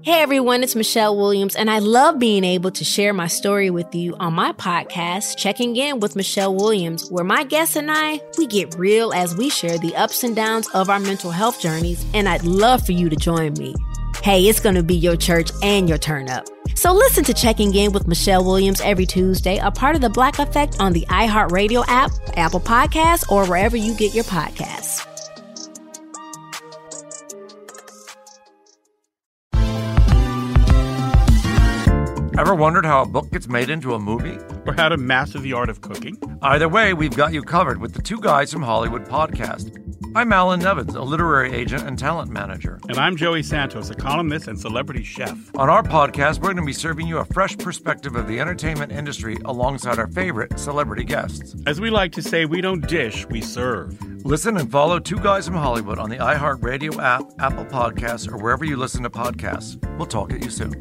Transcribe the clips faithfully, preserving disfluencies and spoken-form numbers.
Hey everyone, it's Michelle Williams, and I love being able to share my story with you on my podcast, Checking In with Michelle Williams, where my guests and I, we get real as we share the ups and downs of our mental health journeys, and I'd love for you to join me. Hey, it's going to be your church and your turn up. So listen to Checking In with Michelle Williams every Tuesday, a part of the Black Effect on the iHeartRadio app, Apple Podcasts, or wherever you get your podcasts. Ever wondered how a book gets made into a movie? Or how to master the art of cooking? Either way, we've got you covered with the Two Guys from Hollywood podcast. I'm Alan Nevins, a literary agent and talent manager. And I'm Joey Santos, a columnist and celebrity chef. On our podcast, we're going to be serving you a fresh perspective of the entertainment industry alongside our favorite celebrity guests. As we like to say, we don't dish, we serve. Listen and follow Two Guys from Hollywood on the iHeartRadio app, Apple Podcasts, or wherever you listen to podcasts. We'll talk at you soon.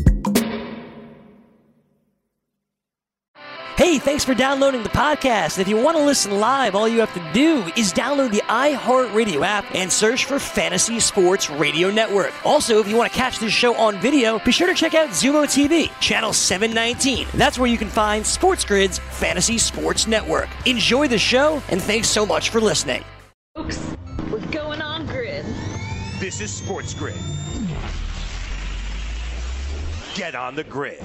Hey, thanks for downloading the podcast. If you want to listen live, all you have to do is download the iHeartRadio app and search for Fantasy Sports Radio Network. Also, if you want to catch this show on video, be sure to check out Zumo T V, channel seven nineteen. That's where you can find Sports Grid's Fantasy Sports Network. Enjoy the show, and thanks so much for listening. Folks, we're going on Grid. This is Sports Grid. Get on the grid.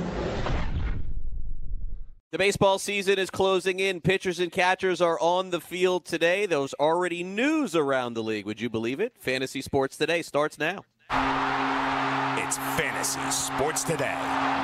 The baseball season is closing in. Pitchers and catchers are on the field today. There's already news around the league. Would you believe it? Fantasy Sports Today starts now. It's Fantasy Sports Today.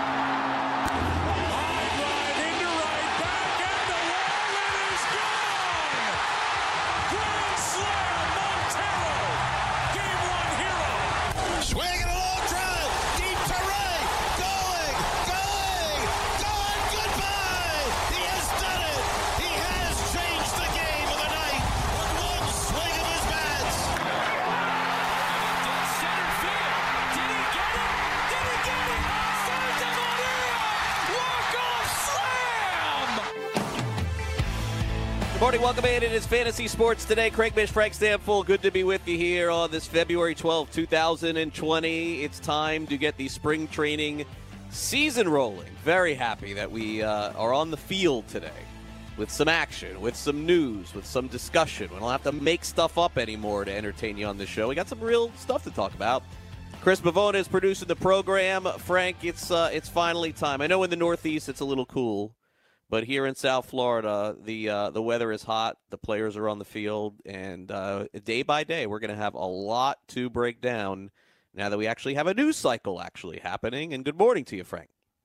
Good morning, welcome in. It is Fantasy Sports Today. Craig Mish, Frank Stanfull, good to be with you here on this February twelfth, twenty twenty. It's time to get the spring training season rolling. Very happy that we uh, are on the field today with some action, with some news, with some discussion. We don't have to make stuff up anymore to entertain you on this show. We got some real stuff to talk about. Chris Bavona is producing the program. Frank, it's uh, it's finally time. I know in the Northeast it's a little cool. But here in South Florida, the uh, the weather is hot, the players are on the field, and uh, day by day we're going to have a lot to break down now that we actually have a news cycle actually happening. And good morning to you, Frank.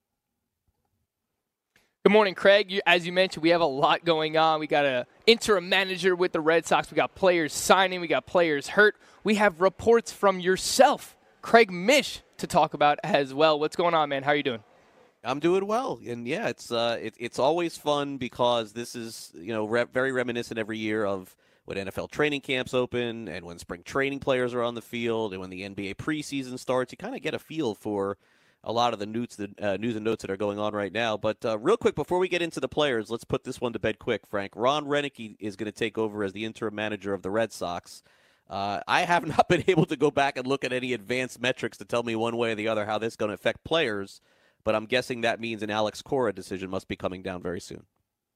Good morning, Craig. You, as you mentioned, we have a lot going on. We got an interim manager with the Red Sox. We got players signing. We got players hurt. We have reports from yourself, Craig Mish, to talk about as well. What's going on, man? How are you doing? I'm doing well, and yeah, it's uh, it, it's always fun because this is you know re- very reminiscent every year of when N F L training camps open and when spring training players are on the field and when the N B A preseason starts. You kind of get a feel for a lot of the news, the uh, news and notes that are going on right now. But uh, real quick, before we get into the players, let's put this one to bed quick, Frank. Ron Renicky is going to take over as the interim manager of the Red Sox. Uh, I have not been able to go back and look at any advanced metrics to tell me one way or the other how this is going to affect players. But I'm guessing that means an Alex Cora decision must be coming down very soon.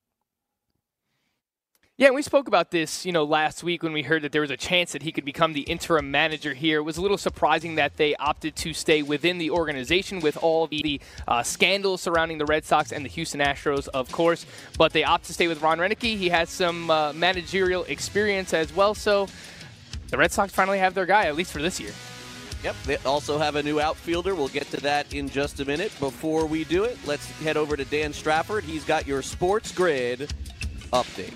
Yeah, we spoke about this, you know, last week when we heard that there was a chance that he could become the interim manager here. It was a little surprising that they opted to stay within the organization with all the uh, scandals surrounding the Red Sox and the Houston Astros, of course. But they opt to stay with Ron Renicky. He has some uh, managerial experience as well. So the Red Sox finally have their guy, at least for this year. Yep, they also have a new outfielder. We'll get to that in just a minute. Before we do it, let's head over to Dan Strafford. He's got your Sports Grid update.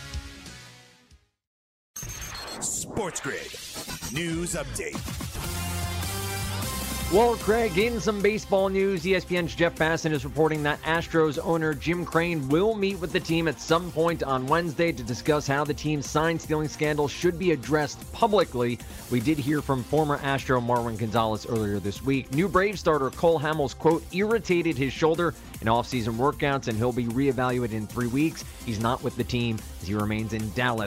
Sports Grid News Update. Well, Craig, in some baseball news, E S P N's Jeff Passan is reporting that Astros owner Jim Crane will meet with the team at some point on Wednesday to discuss how the team's sign-stealing scandal should be addressed publicly. We did hear from former Astro Marwin Gonzalez earlier this week. New Brave starter Cole Hamels, quote, irritated his shoulder in off-season workouts, and he'll be reevaluated in three weeks. He's not with the team as he remains in Dallas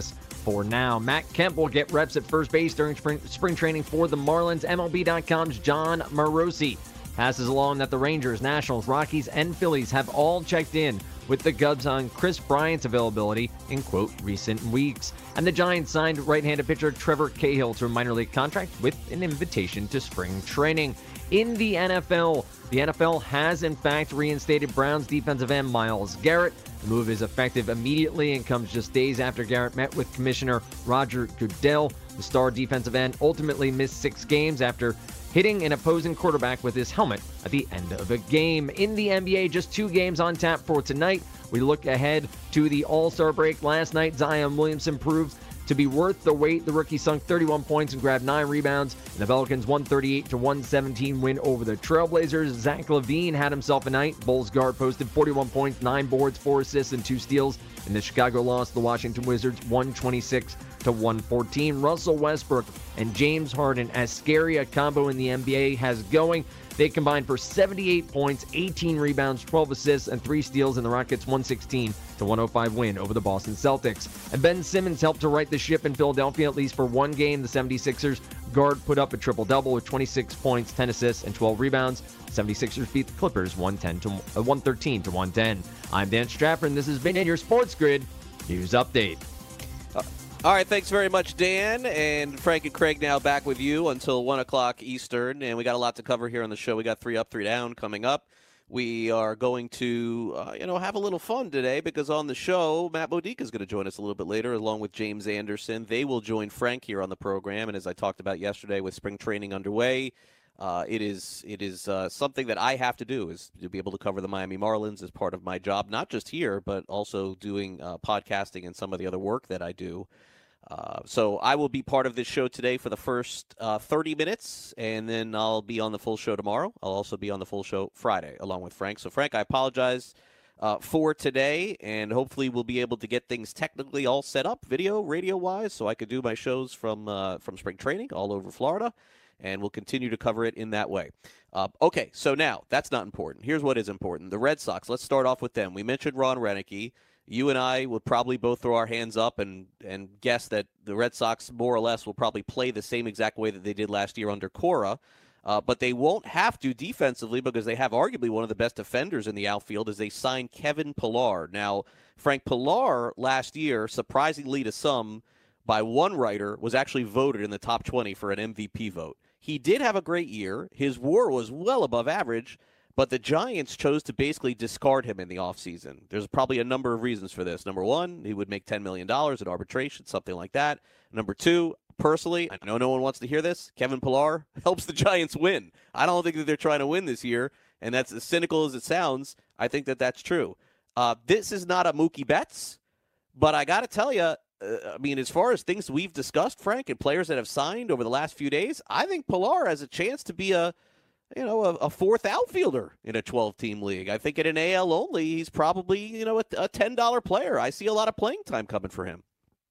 for now. Matt Kemp will get reps at first base during spring, spring training for the Marlins. M L B dot com's John Morosi passes along that the Rangers, Nationals, Rockies, and Phillies have all checked in with the Cubs on Chris Bryant's availability in, quote, recent weeks. And the Giants signed right-handed pitcher Trevor Cahill to a minor league contract with an invitation to spring training. In the N F L, the N F L has, in fact, reinstated Browns defensive end Myles Garrett. The move is effective immediately and comes just days after Garrett met with Commissioner Roger Goodell. The star defensive end ultimately missed six games after hitting an opposing quarterback with his helmet at the end of a game. In the N B A, just two games on tap for tonight. We look ahead to the All-Star break. Last night, Zion Williamson proved to be worth the wait. The rookie sunk thirty-one points and grabbed nine rebounds. And the Pelicans' one thirty-eight to one seventeen win over the Trailblazers. Zach LaVine had himself a night. Bulls guard posted forty-one points, nine boards, four assists, and two steals. And the Chicago lost to the Washington Wizards one twenty-six to one fourteen. Russell Westbrook and James Harden, as scary a combo in the N B A has going. They combined for seventy-eight points, eighteen rebounds, twelve assists, and three steals in the Rockets' one sixteen to one oh five win over the Boston Celtics. And Ben Simmons helped to right the ship in Philadelphia, at least for one game. The seventy-sixers guard put up a triple-double with twenty-six points, ten assists, and twelve rebounds. seventy-sixers beat the Clippers one thirteen to one ten. I'm Dan Stratford, and this has been your Sports Grid News Update. Uh, all right, thanks very much, Dan. And Frank and Craig now back with you until one o'clock Eastern. And we got a lot to cover here on the show. We got three up, three down coming up. We are going to, uh, you know, have a little fun today because on the show, Matt Modica is going to join us a little bit later along with James Anderson. They will join Frank here on the program. And as I talked about yesterday with spring training underway, uh, it is it is uh, something that I have to do is to be able to cover the Miami Marlins as part of my job, not just here, but also doing uh, podcasting and some of the other work that I do. Uh, so I will be part of this show today for the first uh, thirty minutes, and then I'll be on the full show tomorrow. I'll also be on the full show Friday, along with Frank. So, Frank, I apologize uh, for today, and hopefully we'll be able to get things technically all set up, video, radio-wise, so I could do my shows from uh, from spring training all over Florida, and we'll continue to cover it in that way. Uh, okay, so now, that's not important. Here's what is important. The Red Sox, let's start off with them. We mentioned Ron Roenicke. You and I would probably both throw our hands up and, and guess that the Red Sox more or less will probably play the same exact way that they did last year under Cora. Uh, but they won't have to defensively because they have arguably one of the best defenders in the outfield as they signed Kevin Pillar. Now, Frank Pillar last year, surprisingly to some, by one writer, was actually voted in the top twenty for an M V P vote. He did have a great year. His WAR was well above average. But the Giants chose to basically discard him in the offseason. There's probably a number of reasons for this. Number one, he would make ten million dollars at arbitration, something like that. Number two, personally, I know no one wants to hear this, Kevin Pillar helps the Giants win. I don't think that they're trying to win this year, and that's as cynical as it sounds. I think that that's true. Uh, this is not a Mookie Betts, but I got to tell you, uh, I mean, as far as things we've discussed, Frank, and players that have signed over the last few days, I think Pillar has a chance to be a you know, a, a fourth outfielder in a twelve-team league. I think at an A L only, he's probably, you know, a, a ten dollar player. I see a lot of playing time coming for him.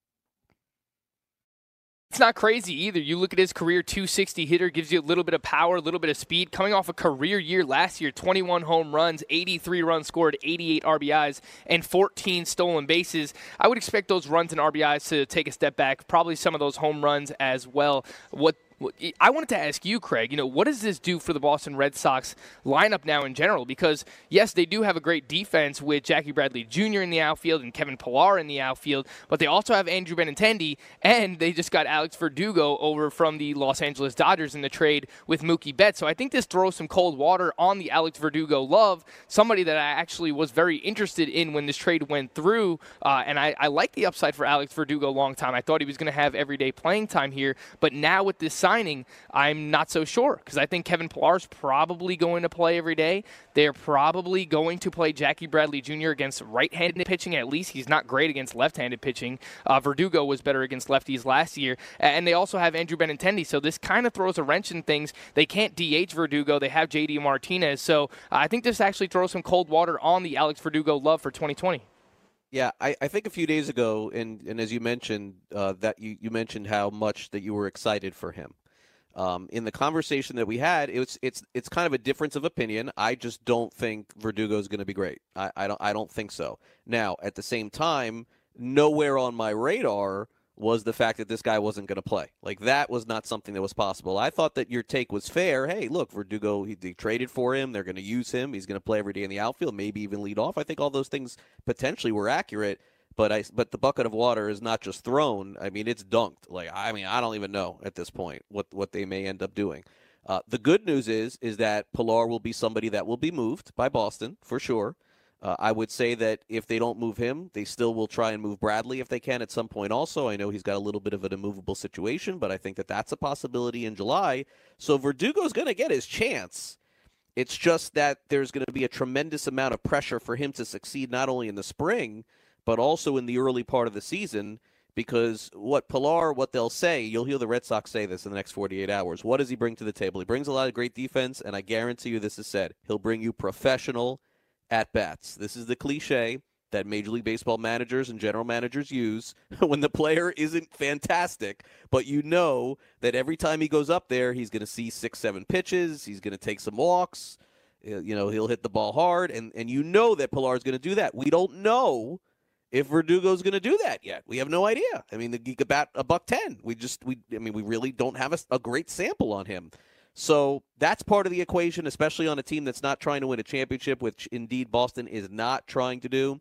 It's not crazy either. You look at his career two sixty hitter, gives you a little bit of power, a little bit of speed. Coming off a career year last year, twenty-one home runs, eighty-three runs scored, eighty-eight R B Is, and fourteen stolen bases. I would expect those runs and R B Is to take a step back, probably some of those home runs as well. What I wanted to ask you, Craig, you know, what does this do for the Boston Red Sox lineup now in general? Because, yes, they do have a great defense with Jackie Bradley Junior in the outfield and Kevin Pillar in the outfield, but they also have Andrew Benintendi, and they just got Alex Verdugo over from the Los Angeles Dodgers in the trade with Mookie Betts. So I think this throws some cold water on the Alex Verdugo love, somebody that I actually was very interested in when this trade went through, uh, and I, I like the upside for Alex Verdugo a long time. I thought he was going to have everyday playing time here, but now with this sign, I'm not so sure because I think Kevin Pillar is probably going to play every day. They're probably going to play Jackie Bradley Junior against right-handed pitching. At least he's not great against left-handed pitching. Uh, Verdugo was better against lefties last year. And they also have Andrew Benintendi. So this kind of throws a wrench in things. They can't D H Verdugo. They have J D Martinez. So uh, I think this actually throws some cold water on the Alex Verdugo love for twenty twenty. Yeah, I, I think a few days ago, and, and as you mentioned, uh, that you, you mentioned how much that you were excited for him. Um, in the conversation that we had, it was, it's it's kind of a difference of opinion. I just don't think Verdugo is going to be great. I, I don't I don't think so. Now, at the same time, nowhere on my radar was the fact that this guy wasn't going to play. Like, that was not something that was possible. I thought that your take was fair. Hey, look, Verdugo, he, they traded for him. They're going to use him. He's going to play every day in the outfield, maybe even lead off. I think all those things potentially were accurate, but I but the bucket of water is not just thrown. I mean, it's dunked. Like, I mean, I don't even know at this point what, what they may end up doing. Uh, the good news is is that Pilar will be somebody that will be moved by Boston, for sure. Uh, I would say that if they don't move him, they still will try and move Bradley if they can at some point also. I know he's got a little bit of an immovable situation, but I think that that's a possibility in July. So Verdugo's going to get his chance. It's just that there's going to be a tremendous amount of pressure for him to succeed not only in the spring, but also in the early part of the season, because what Pilar, what they'll say, you'll hear the Red Sox say this in the next forty-eight hours. What does he bring to the table? He brings a lot of great defense, and I guarantee you this is said. He'll bring you professional at-bats. This is the cliche that Major League Baseball managers and general managers use when the player isn't fantastic, but you know that every time he goes up there, he's going to see six, seven pitches, he's going to take some walks, you know, he'll hit the ball hard, and, and you know that Pilar is going to do that. We don't know if Verdugo's going to do that yet. We have no idea. I mean, he could bat a buck ten. We just, we, I mean, we really don't have a, a great sample on him. So that's part of the equation, especially on a team that's not trying to win a championship, which indeed Boston is not trying to do.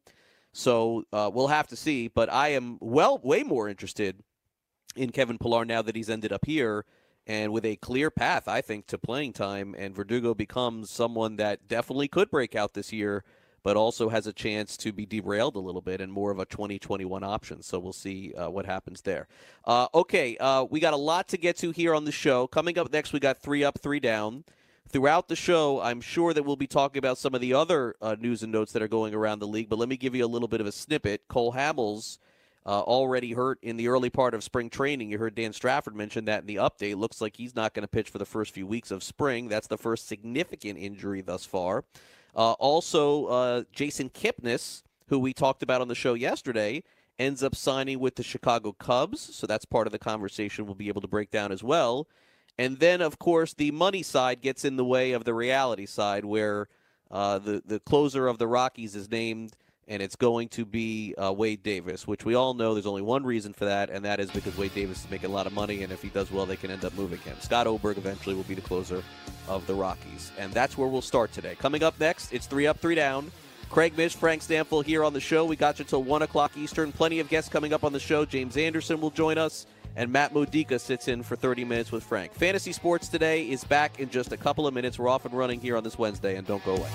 So uh, we'll have to see. But I am well, way more interested in Kevin Pilar now that he's ended up here and with a clear path, I think, to playing time. And Verdugo becomes someone that definitely could break out this year, but also has a chance to be derailed a little bit and more of a twenty twenty-one option. So we'll see uh, what happens there. Uh, okay, uh, we got a lot to get to here on the show. Coming up next, we got three up, three down. Throughout the show, I'm sure that we'll be talking about some of the other uh, news and notes that are going around the league, but let me give you a little bit of a snippet. Cole Hamels uh, already hurt in the early part of spring training. You heard Dan Strafford mention that in the update. Looks like he's not going to pitch for the first few weeks of spring. That's the first significant injury thus far. Uh, also, uh, Jason Kipnis, who we talked about on the show yesterday, ends up signing with the Chicago Cubs, so that's part of the conversation we'll be able to break down as well. And then, of course, the money side gets in the way of the reality side, where uh, the, the closer of the Rockies is named, and it's going to be uh, Wade Davis, which we all know there's only one reason for that, and that is because Wade Davis is making a lot of money, and if he does well, they can end up moving him. Scott Oberg eventually will be the closer of the Rockies, and that's where we'll start today. Coming up next, it's three up, three down. Craig Mish, Frank Stanfill here on the show. We got you till one o'clock Eastern. Plenty of guests coming up on the show. James Anderson will join us, and Matt Modica sits in for thirty minutes with Frank. Fantasy Sports Today is back in just a couple of minutes. We're off and running here on this Wednesday, and don't go away.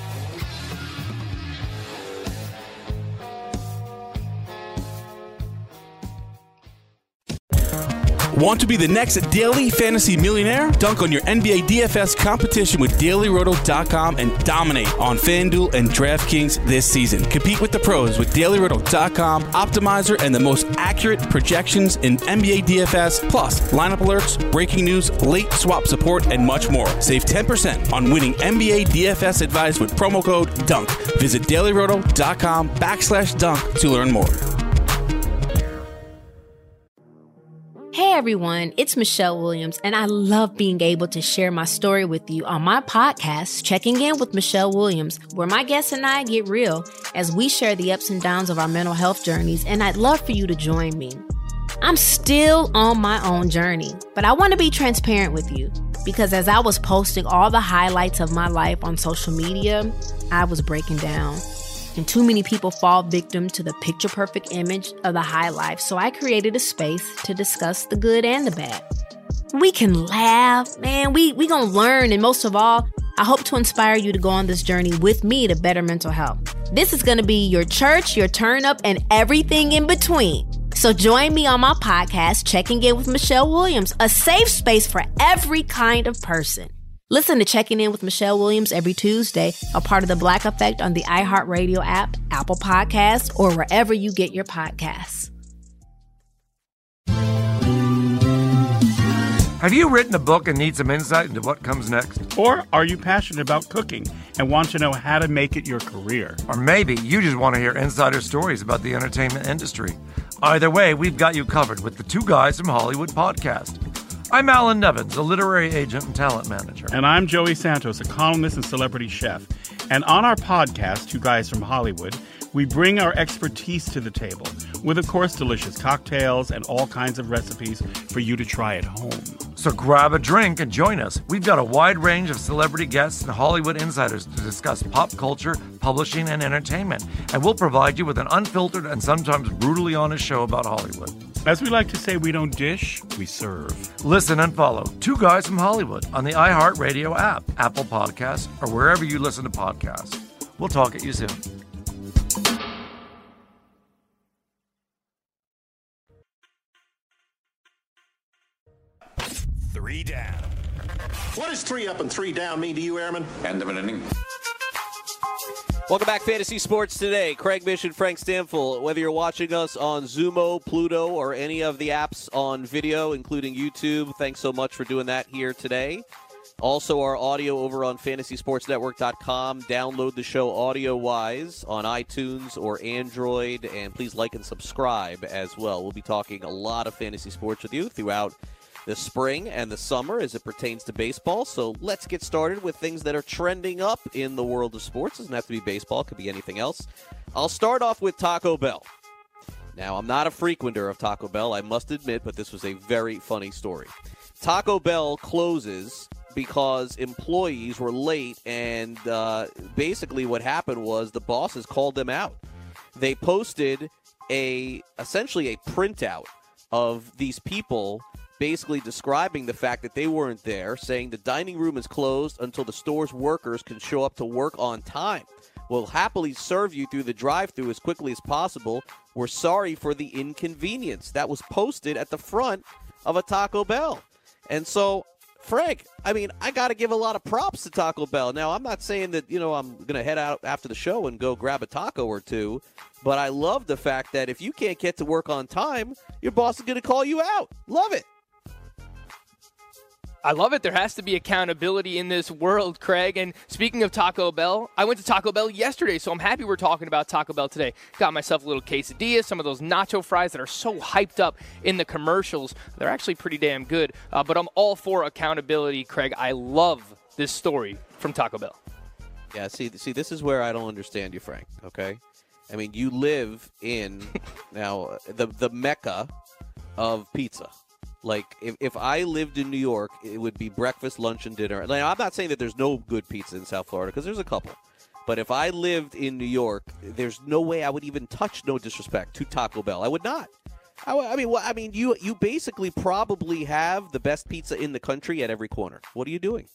Want to be the next daily fantasy millionaire? Dunk on your N B A D F S competition with Daily Roto dot com and dominate on FanDuel and DraftKings this season. Compete with the pros with Daily Roto dot com, Optimizer, and the most accurate projections in N B A D F S, plus lineup alerts, breaking news, late swap support, and much more. Save ten percent on winning N B A D F S advice with promo code DUNK. Visit Daily Roto dot com backslash dunk to learn more. Hey everyone, it's Michelle Williams, and I love being able to share my story with you on my podcast, Checking In with Michelle Williams, where my guests and I get real as we share the ups and downs of our mental health journeys, and I'd love for you to join me. I'm still on my own journey, but I want to be transparent with you because as I was posting all the highlights of my life on social media, I was breaking down. And too many people fall victim to the picture-perfect image of the high life, so I created a space to discuss the good and the bad. We can laugh, man, we we gonna learn, and most of all, I hope to inspire you to go on this journey with me to better mental health. This is gonna be your church, your turn-up, and everything in between. So join me on my podcast, Checking In with Michelle Williams, a safe space for every kind of person. Listen to Checking In with Michelle Williams every Tuesday, a part of the Black Effect on the iHeartRadio app, Apple Podcasts, or wherever you get your podcasts. Have you written a book and need some insight into what comes next? Or are you passionate about cooking and want to know how to make it your career? Or maybe you just want to hear insider stories about the entertainment industry. Either way, we've got you covered with the Two Guys from Hollywood podcast. I'm Alan Nevins, a literary agent and talent manager. And I'm Joey Santos, a columnist and celebrity chef. And on our podcast, Two Guys from Hollywood, we bring our expertise to the table. with, of course, delicious cocktails and all kinds of recipes for you to try at home. So grab a drink and join us. We've got a wide range of celebrity guests and Hollywood insiders to discuss pop culture, publishing, and entertainment. And we'll provide you with an unfiltered and sometimes brutally honest show about Hollywood. As we like to say, we don't dish, we serve. Listen and follow Two Guys from Hollywood on the iHeartRadio app, Apple Podcasts, or wherever you listen to podcasts. We'll talk at you soon. Three down. What does three up and three down mean to you, Airman? End of an inning. Welcome back, Fantasy Sports Today. Craig Mish and Frank Stamfel. Whether you're watching us on Zumo, Pluto, or any of the apps on video, including YouTube, thanks so much for doing that here today. Also, our audio over on fantasy sports network dot com. Download the show audio-wise on iTunes or Android, and please like and subscribe as well. We'll be talking a lot of fantasy sports with you throughout the spring and the summer as it pertains to baseball. So let's get started with things that are trending up in the world of sports. It doesn't have to be baseball. It could be anything else. I'll start off with Taco Bell. Now, I'm not a frequenter of Taco Bell, I must admit, but this was a very funny story. Taco Bell closes because employees were late, and uh, basically what happened was the bosses called them out. They posted a essentially a printout of these people basically describing the fact that they weren't there, saying the dining room is closed until the store's workers can show up to work on time. We'll happily serve you through the drive-thru as quickly as possible. We're sorry for the inconvenience. That was posted at the front of a Taco Bell. And so, Frank, I mean, I got to give a lot of props to Taco Bell. Now, I'm not saying that, you know, I'm going to head out after the show and go grab a taco or two, but I love the fact that if you can't get to work on time, your boss is going to call you out. Love it. I love it. There has to be accountability in this world, Craig. And speaking of Taco Bell, I went to Taco Bell yesterday, so I'm happy we're talking about Taco Bell today. Got myself a little quesadilla, some of those nacho fries that are so hyped up in the commercials. They're actually pretty damn good. Uh, but I'm all for accountability, Craig. I love this story from Taco Bell. Yeah, see, see, this is where I don't understand you, Frank, okay? I mean, you live in, now, the the mecca of pizza. Like, if, if I lived in New York, it would be breakfast, lunch, and dinner. Like, I'm not saying that there's no good pizza in South Florida, because there's a couple. But if I lived in New York, there's no way I would even touch, no disrespect, to Taco Bell. I would not. I, I mean, well, I mean, you you basically probably have the best pizza in the country at every corner. What are you doing?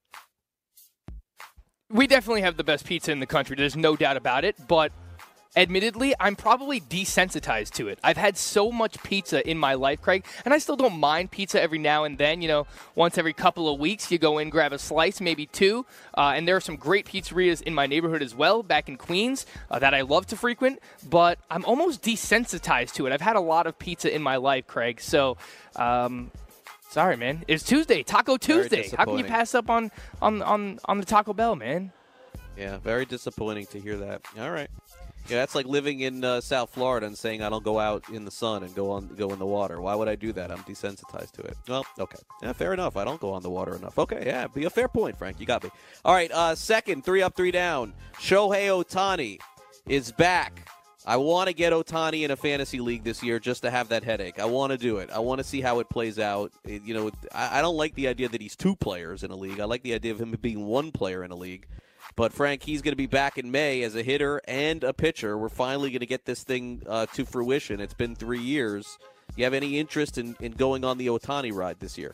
We definitely have the best pizza in the country. There's no doubt about it. But admittedly, I'm probably desensitized to it. I've had so much pizza in my life, Craig, and I still don't mind pizza every now and then. You know, once every couple of weeks, you go in, grab a slice, maybe two. Uh, and there are some great pizzerias in my neighborhood as well, back in Queens, uh, that I love to frequent. But I'm almost desensitized to it. I've had a lot of pizza in my life, Craig. So, um, sorry, man. It's Tuesday, Taco Tuesday. How can you pass up on, on, on, on the Taco Bell, man? Yeah, very disappointing to hear that. All right. Yeah, that's like living in uh, South Florida and saying I don't go out in the sun and go on go in the water. Why would I do that? I'm desensitized to it. Well, okay. Yeah, fair enough. I don't go on the water enough. Okay, yeah, be a fair point, Frank. You got me. All right, uh, second, three up, three down. Shohei Ohtani is back. I want to get Ohtani in a fantasy league this year just to have that headache. I want to do it. I want to see how it plays out. It, you know, I, I don't like the idea that he's two players in a league. I like the idea of him being one player in a league. But, Frank, he's going to be back in May as a hitter and a pitcher. We're finally going to get this thing uh, to fruition. It's been three years. You have any interest in, in going on the Ohtani ride this year?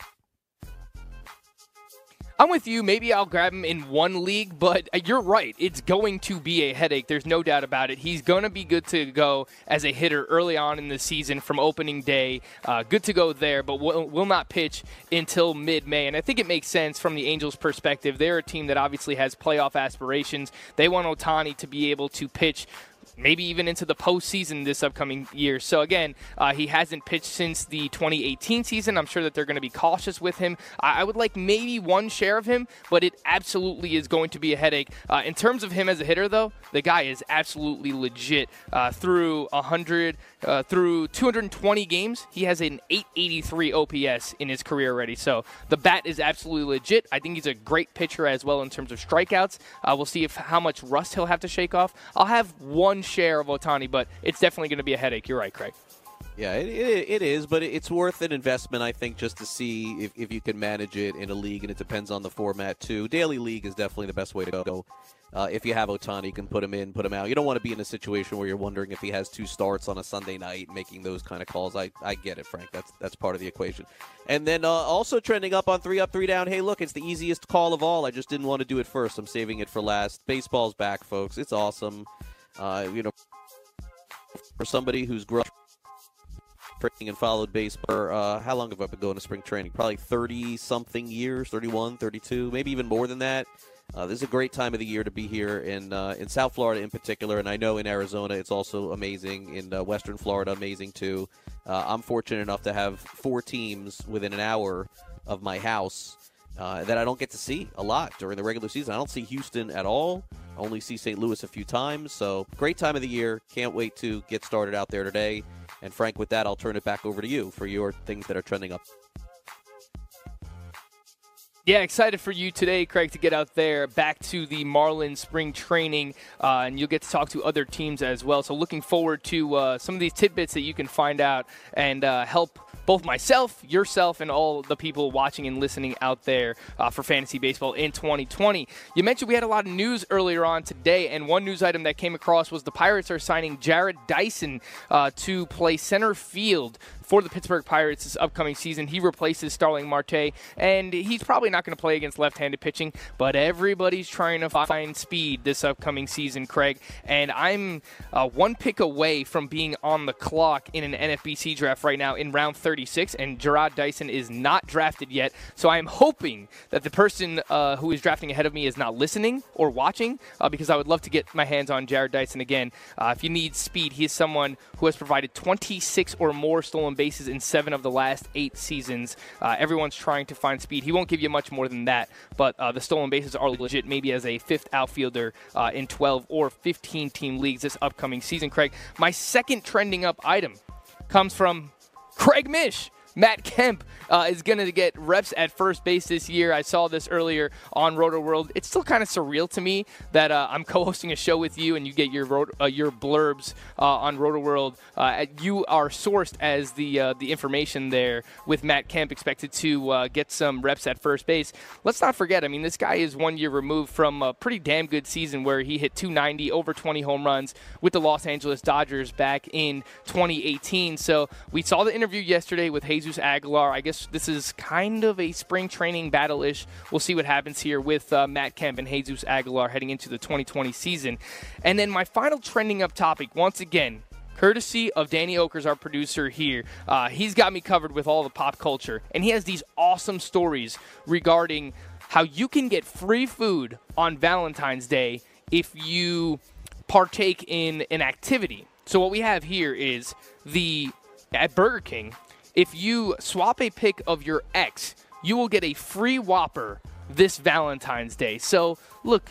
I'm with you. Maybe I'll grab him in one league, but you're right. It's going to be a headache. There's no doubt about it. He's going to be good to go as a hitter early on in the season from opening day. Uh, good to go there, but will, will not pitch until mid-May. And I think it makes sense from the Angels' perspective. They're a team that obviously has playoff aspirations. They want Ohtani to be able to pitch maybe even into the postseason this upcoming year. So, again, uh, he hasn't pitched since the twenty eighteen season. I'm sure that they're going to be cautious with him. I, I would like maybe one share of him, but it absolutely is going to be a headache. Uh, in terms of him as a hitter, though, the guy is absolutely legit. Uh, through one hundred, uh, through two hundred twenty games, he has an eight eighty-three O P S in his career already. So the bat is absolutely legit. I think he's a great pitcher as well in terms of strikeouts. Uh, we'll see if how much rust he'll have to shake off. I'll have one fun share of Ohtani, but it's definitely going to be a headache. You're right, Craig. Yeah, it, it, it is, but it's worth an investment, I think, just to see if, if you can manage it in a league, and it depends on the format, too. Daily League is definitely the best way to go. Uh, if you have Ohtani, you can put him in, put him out. You don't want to be in a situation where you're wondering if he has two starts on a Sunday night, making those kind of calls. I, I get it, Frank. That's that's part of the equation. And then uh, also trending up on Three Up, Three Down. Hey, look, it's the easiest call of all. I just didn't want to do it first. I'm saving it for last. Baseball's back, folks. It's awesome. Uh, you know, for somebody who's grown and followed baseball, uh, how long have I been going to spring training? Probably thirty-something years, thirty-one, thirty-two, maybe even more than that. Uh, this is a great time of the year to be here in uh, in South Florida in particular, and I know in Arizona it's also amazing. In uh, Western Florida, amazing too. Uh, I'm fortunate enough to have four teams within an hour of my house uh, that I don't get to see a lot during the regular season. I don't see Houston at all. I only see Saint Louis a few times. So great time of the year. Can't wait to get started out there today. And Frank, with that, I'll turn it back over to you for your things that are trending up. Yeah, excited for you today, Craig, to get out there back to the Marlins spring training, uh, and you'll get to talk to other teams as well. So looking forward to uh, some of these tidbits that you can find out and uh, help both myself, yourself, and all the people watching and listening out there uh, for fantasy baseball in twenty twenty. You mentioned we had a lot of news earlier on today, and one news item that came across was the Pirates are signing Jared Dyson uh, to play center field for the Pittsburgh Pirates this upcoming season. He replaces Starling Marte, and he's probably not going to play against left-handed pitching, but everybody's trying to find speed this upcoming season, Craig, and I'm uh, one pick away from being on the clock in an N F B C draft right now in round thirty-six, and Jared Dyson is not drafted yet, so I'm hoping that the person uh, who is drafting ahead of me is not listening or watching, uh, because I would love to get my hands on Jared Dyson again. Uh, if you need speed, he is someone who has provided twenty-six or more stolen bases in seven of the last eight seasons. Uh, everyone's trying to find speed. He won't give you much more than that, but uh, the stolen bases are legit, maybe as a fifth outfielder uh, in twelve or fifteen team leagues this upcoming season, Craig. My second trending up item comes from Craig Mish. Matt Kemp uh, is going to get reps at first base this year. I saw this earlier on Roto World. It's still kind of surreal to me that uh, I'm co-hosting a show with you and you get your uh, your blurbs uh, on Roto World. Uh, you are sourced as the uh, the information there with Matt Kemp expected to uh, get some reps at first base. Let's not forget, I mean, this guy is one year removed from a pretty damn good season where he hit two ninety, over twenty home runs with the Los Angeles Dodgers back in twenty eighteen. So we saw the interview yesterday with Jesus Aguilar. I guess this is kind of a spring training battle-ish. We'll see what happens here with uh, Matt Kemp and Jesus Aguilar heading into the twenty twenty season. And then my final trending up topic, once again, courtesy of Danny Okers, our producer here. Uh, he's got me covered with all the pop culture, and he has these awesome stories regarding how you can get free food on Valentine's Day if you partake in an activity. So what we have here is the at Burger King, if you swap a pic of your ex, you will get a free Whopper this Valentine's Day. So, look,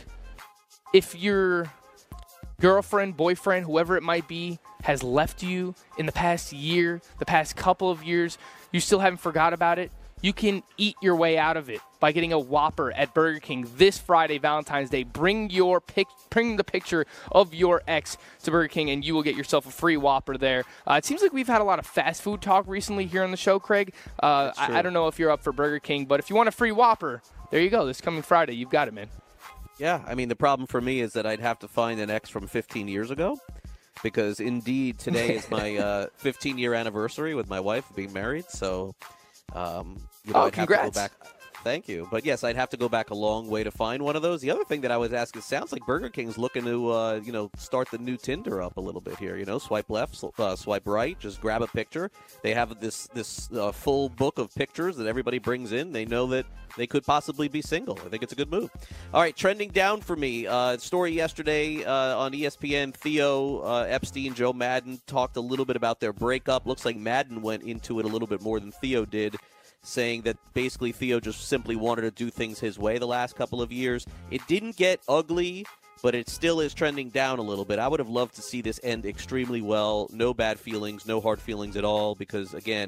if your girlfriend, boyfriend, whoever it might be, has left you in the past year, the past couple of years, you still haven't forgot about it, you can eat your way out of it by getting a Whopper at Burger King this Friday, Valentine's Day. Bring your pic, bring the picture of your ex to Burger King, and you will get yourself a free Whopper there. Uh, it seems like we've had a lot of fast food talk recently here on the show, Craig. Uh, I, I don't know if you're up for Burger King, but if you want a free Whopper, there you go. This coming Friday, you've got it, man. Yeah, I mean, the problem for me is that I'd have to find an ex from fifteen years ago, because indeed today is my uh, fifteen-year anniversary with my wife being married, so... Um, you know, oh, I'd congrats. have to go back. Thank you. But, yes, I'd have to go back a long way to find one of those. The other thing that I was asking, it sounds like Burger King's looking to, uh, you know, start the new Tinder up a little bit here. You know, swipe left, uh, swipe right, just grab a picture. They have this this uh, full book of pictures that everybody brings in. They know that they could possibly be single. I think it's a good move. All right, trending down for me. Uh, story yesterday uh, on E S P N, Theo uh, Epstein, Joe Madden talked a little bit about their breakup. Looks like Madden went into it a little bit more than Theo did, saying that basically Theo just simply wanted to do things his way the last couple of years. It didn't get ugly, but it still is trending down a little bit. I would have loved to see this end extremely well. No bad feelings, no hard feelings at all, because, again,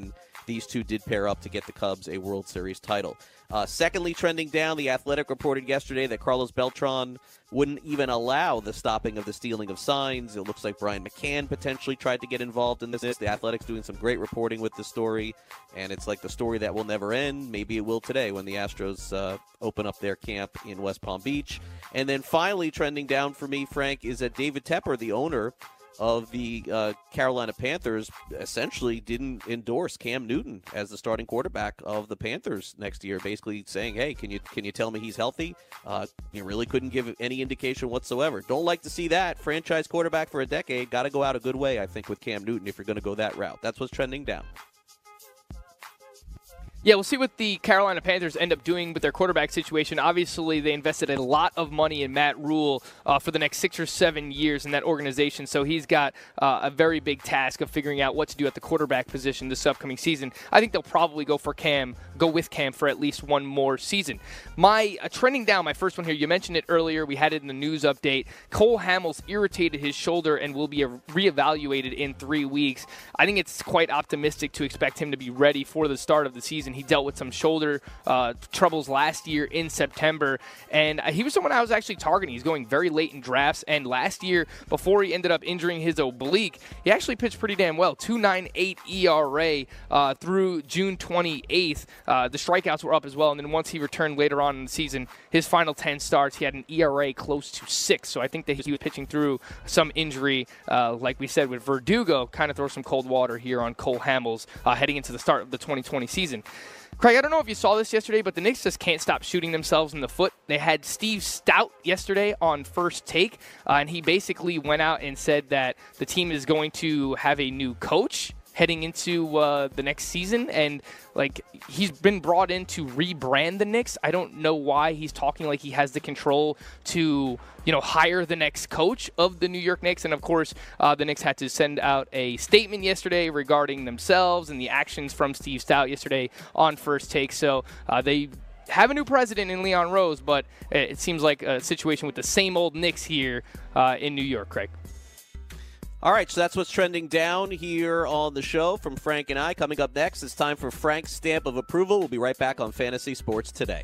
these two did pair up to get the Cubs a World Series title. Uh, secondly, trending down, The Athletic reported yesterday that Carlos Beltran wouldn't even allow the stopping of the stealing of signs. It looks like Brian McCann potentially tried to get involved in this. The Athletic's doing some great reporting with the story, and it's like the story that will never end. Maybe it will today when the Astros uh, open up their camp in West Palm Beach. And then finally, trending down for me, Frank, is that David Tepper, the owner of the uh, Carolina Panthers, essentially didn't endorse Cam Newton as the starting quarterback of the Panthers next year, basically saying, hey, can you can you tell me he's healthy? Uh, he really couldn't give any indication whatsoever. Don't like to see that. Franchise quarterback for a decade. Got to go out a good way, I think, with Cam Newton if you're going to go that route. That's what's trending down. Yeah, we'll see what the Carolina Panthers end up doing with their quarterback situation. Obviously, they invested a lot of money in Matt Rule uh, for the next six or seven years in that organization, so he's got uh, a very big task of figuring out what to do at the quarterback position this upcoming season. I think they'll probably go for Cam, go with Cam for at least one more season. My uh, trending down, my first one here, you mentioned it earlier. We had it in the news update. Cole Hamels irritated his shoulder and will be reevaluated in three weeks. I think it's quite optimistic to expect him to be ready for the start of the season. He dealt with some shoulder uh, troubles last year in September, and he was someone I was actually targeting. He's going very late in drafts, and last year, before he ended up injuring his oblique, he actually pitched pretty damn well. two point nine eight E R A uh, through June twenty-eighth. Uh, the strikeouts were up as well, and then once he returned later on in the season, his final ten starts, he had an E R A close to six, so I think that he was pitching through some injury, uh, like we said, with Verdugo, kind of throw some cold water here on Cole Hamels uh, heading into the start of the twenty twenty season. Craig, I don't know if you saw this yesterday, but the Knicks just can't stop shooting themselves in the foot. They had Steve Stout yesterday on First Take, uh, and he basically went out and said that the team is going to have a new coach heading into uh, the next season, and like he's been brought in to rebrand the Knicks. I don't know why he's talking like he has the control to, you know, hire the next coach of the New York Knicks. And of course, uh, the Knicks had to send out a statement yesterday regarding themselves and the actions from Steve Stout yesterday on First Take. So uh, they have a new president in Leon Rose, but it seems like a situation with the same old Knicks here uh, in New York, Craig. All right, so that's what's trending down here on the show from Frank and I. Coming up next, it's time for Frank's Stamp of Approval. We'll be right back on Fantasy Sports Today.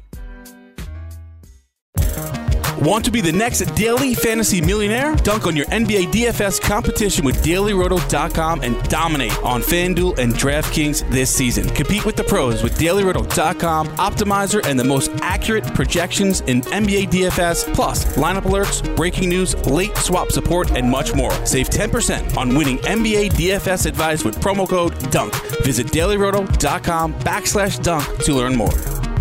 Want to be the next daily fantasy millionaire? Dunk on your N B A D F S competition with Daily Roto dot com and dominate on FanDuel and DraftKings this season. Compete with the pros with Daily Roto dot com, Optimizer, and the most accurate projections in N B A D F S, plus lineup alerts, breaking news, late swap support, and much more. Save ten percent on winning N B A D F S advice with promo code DUNK. Visit Daily Roto dot com backslash dunk to learn more.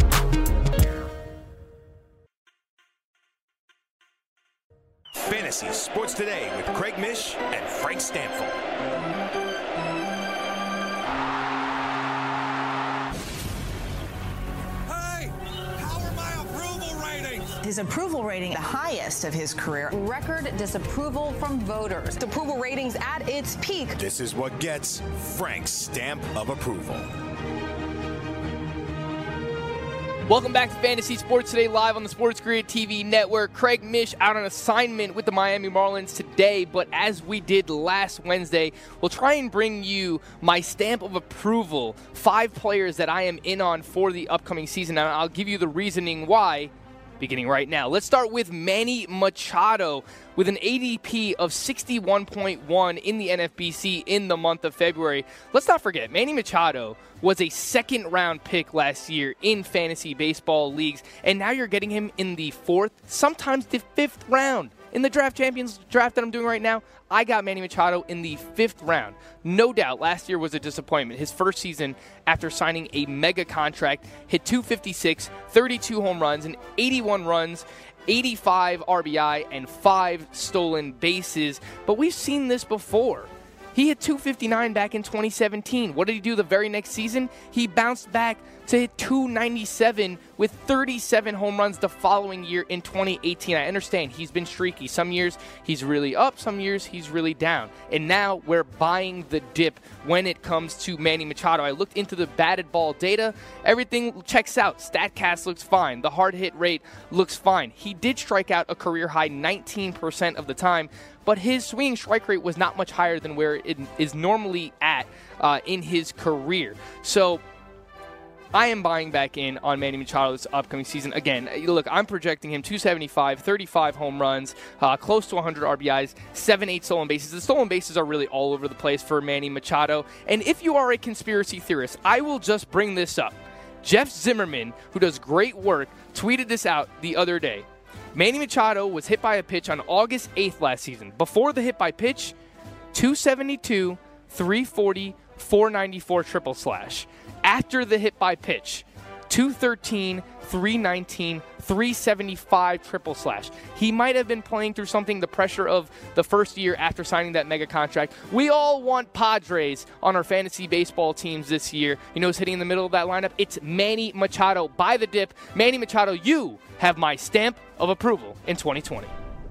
Fantasy Sports Today with Craig Mish and Frank Stanford. Hey, how are my approval ratings? His approval rating, the highest of his career. Record disapproval from voters. Approval ratings at its peak. This is what gets Frank's stamp of approval. Welcome back to Fantasy Sports Today, live on the Sports Grid T V network. Craig Mish out on assignment with the Miami Marlins today, but as we did last Wednesday, we'll try and bring you my stamp of approval, five players that I am in on for the upcoming season, and I'll give you the reasoning why beginning right now. Let's start with Manny Machado with an A D P of sixty-one point one in the N F B C in the month of February. Let's not forget, Manny Machado was a second-round pick last year in fantasy baseball leagues, and now you're getting him in the fourth, sometimes the fifth round. In the Draft Champions draft that I'm doing right now, I got Manny Machado in the fifth round. No doubt, last year was a disappointment. His first season after signing a mega contract, hit two fifty-six, thirty-two home runs, and eighty-one runs, eighty-five R B I, and five stolen bases. But we've seen this before. He hit two fifty-nine back in twenty seventeen. What did he do the very next season? He bounced back to hit two ninety-seven with with thirty-seven home runs the following year in twenty eighteen. I understand he's been streaky. Some years he's really up, some years he's really down. And now we're buying the dip when it comes to Manny Machado. I looked into the batted ball data. Everything checks out. StatCast looks fine. The hard hit rate looks fine. He did strike out a career high nineteen percent of the time, but his swinging strike rate was not much higher than where it is normally at uh, in his career. So I am buying back in on Manny Machado this upcoming season. Again, look, I'm projecting him two seventy-five, thirty-five home runs, uh, close to one hundred R B Is, seven, eight stolen bases. The stolen bases are really all over the place for Manny Machado. And if you are a conspiracy theorist, I will just bring this up. Jeff Zimmerman, who does great work, tweeted this out the other day. Manny Machado was hit by a pitch on August eighth last season. Before the hit by pitch, two seventy-two, three forty, four ninety-four triple slash. After the hit by pitch, two thirteen, three nineteen, three seventy-five triple slash. He might have been playing through something, the pressure of the first year after signing that mega contract. We all want Padres on our fantasy baseball teams this year. You know who's hitting in the middle of that lineup? It's Manny Machado. Buy the dip. Manny Machado, you have my stamp of approval in twenty twenty.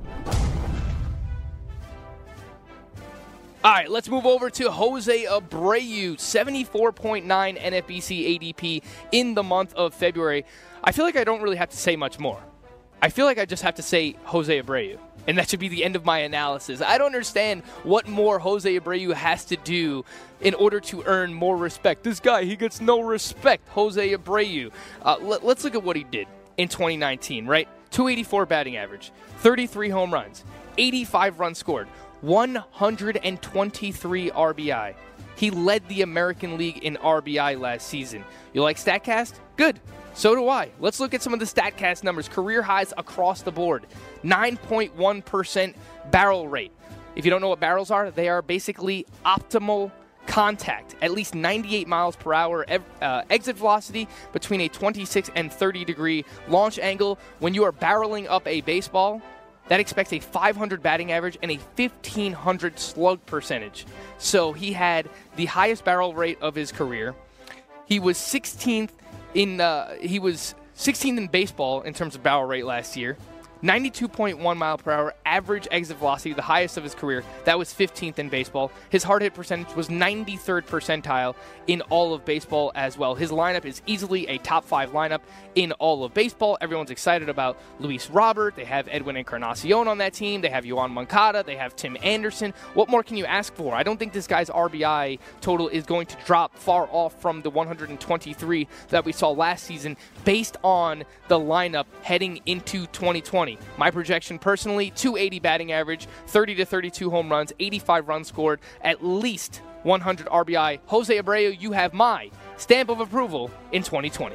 All right, let's move over to Jose Abreu, seventy-four point nine N F B C A D P in the month of February. I feel like I don't really have to say much more. I feel like I just have to say Jose Abreu, and that should be the end of my analysis. I don't understand what more Jose Abreu has to do in order to earn more respect. This guy, he gets no respect, Jose Abreu. Uh, let, let's look at what he did in twenty nineteen, right? two eighty-four batting average, thirty-three home runs, eighty-five runs scored, one hundred twenty-three R B I. He led the American League in R B I last season. You like StatCast? Good. So do I. Let's look at some of the StatCast numbers. Career highs across the board. nine point one percent barrel rate. If you don't know what barrels are, they are basically optimal contact. At least ninety-eight miles per hour uh, exit velocity between a twenty-six and thirty degree launch angle. When you are barreling up a baseball, that expects a five hundred batting average and a fifteen hundred slug percentage. So he had the highest barrel rate of his career. He was sixteenth in uh, he was sixteenth in baseball in terms of barrel rate last year. ninety-two point one mile per hour average exit velocity, the highest of his career. That was fifteenth in baseball. His hard hit percentage was ninety-third percentile in all of baseball as well. His lineup is easily a top five lineup in all of baseball. Everyone's excited about Luis Robert. They have Edwin Encarnacion on that team. They have Yoan Moncada. They have Tim Anderson. What more can you ask for? I don't think this guy's R B I total is going to drop far off from the one hundred twenty-three that we saw last season based on the lineup heading into twenty twenty. My projection personally, two eighty batting average, thirty to thirty-two home runs, eighty-five runs scored, at least one hundred R B I. Jose Abreu, you have my stamp of approval in twenty twenty.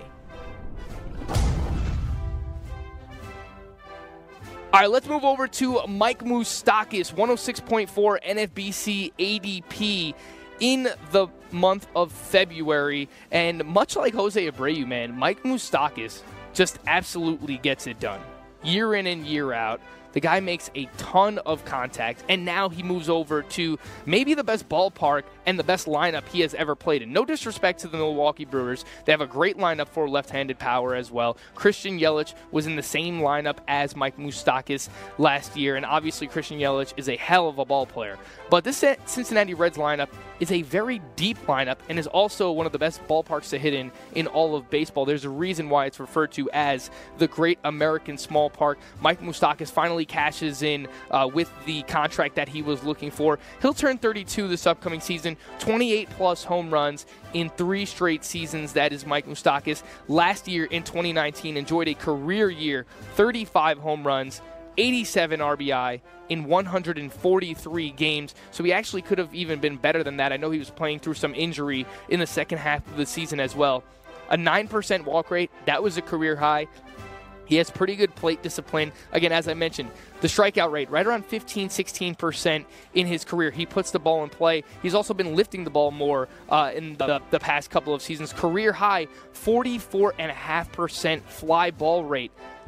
All right, let's move over to Mike Moustakas, one oh six point four N F B C A D P in the month of February. And much like Jose Abreu, man, Mike Moustakas just absolutely gets it done. Year in and year out, the guy makes a ton of contact, and now he moves over to maybe the best ballpark and the best lineup he has ever played in. No disrespect to the Milwaukee Brewers. They have a great lineup for left-handed power as well. Christian Yelich was in the same lineup as Mike Moustakas last year, and obviously Christian Yelich is a hell of a ball player. But this Cincinnati Reds lineup is a very deep lineup and is also one of the best ballparks to hit in in all of baseball. There's a reason why it's referred to as the Great American Small Park. Mike Moustakas finally cashes in uh, with the contract that he was looking for. He'll turn thirty-two this upcoming season, twenty-eight plus home runs in three straight seasons. That is Mike Moustakas. Last year in twenty nineteen, enjoyed a career year, thirty-five home runs, eighty-seven R B I in one hundred forty-three games. So he actually could have even been better than that. I know he was playing through some injury in the second half of the season as well. A nine percent walk rate, that was a career high. He has pretty good plate discipline. Again, as I mentioned, the strikeout rate, right around fifteen, sixteen percent in his career. He puts the ball in play. He's also been lifting the ball more uh, in the, the past couple of seasons. Career high, forty-four point five percent fly ball rate.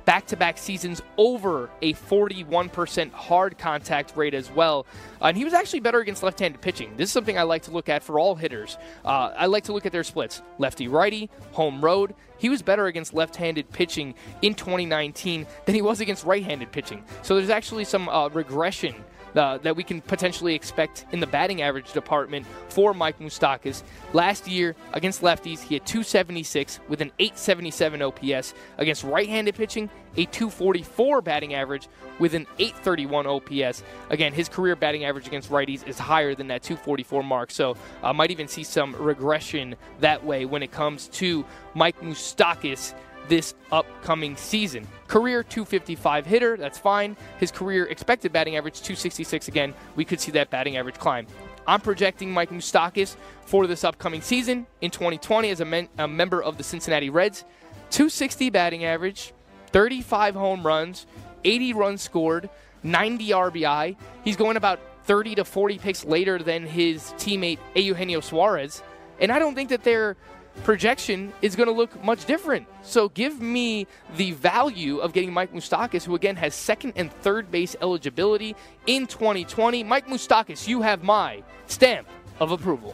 back-to-back seasons over a forty-one percent hard contact rate as well. Uh, and he was actually better against left-handed pitching. This is something I like to look at for all hitters. Uh, I like to look at their splits. Lefty-righty, home-road. He was better against left-handed pitching in twenty nineteen than he was against right-handed pitching. So there's actually some uh, regression Uh, that we can potentially expect in the batting average department for Mike Moustakas. Last year, against lefties, he had two seventy-six with an eight seventy-seven O P S. Against right-handed pitching, a two forty-four batting average with an eight thirty-one O P S. Again, his career batting average against righties is higher than that two forty-four mark, so uh, might even see some regression that way when it comes to Mike Moustakas this upcoming season. Career two fifty-five hitter, that's fine. His career expected batting average two sixty-six. Again, we could see that batting average climb. I'm projecting Mike Moustakas for this upcoming season in twenty twenty as a, men- a member of the Cincinnati Reds. two sixty batting average, thirty-five home runs, eighty runs scored, ninety R B I. He's going about thirty to forty picks later than his teammate Eugenio Suarez. And I don't think that they're projection is going to look much different. So give me the value of getting Mike Moustakas, who again has second and third base eligibility in twenty twenty. Mike Moustakas, you have my stamp of approval.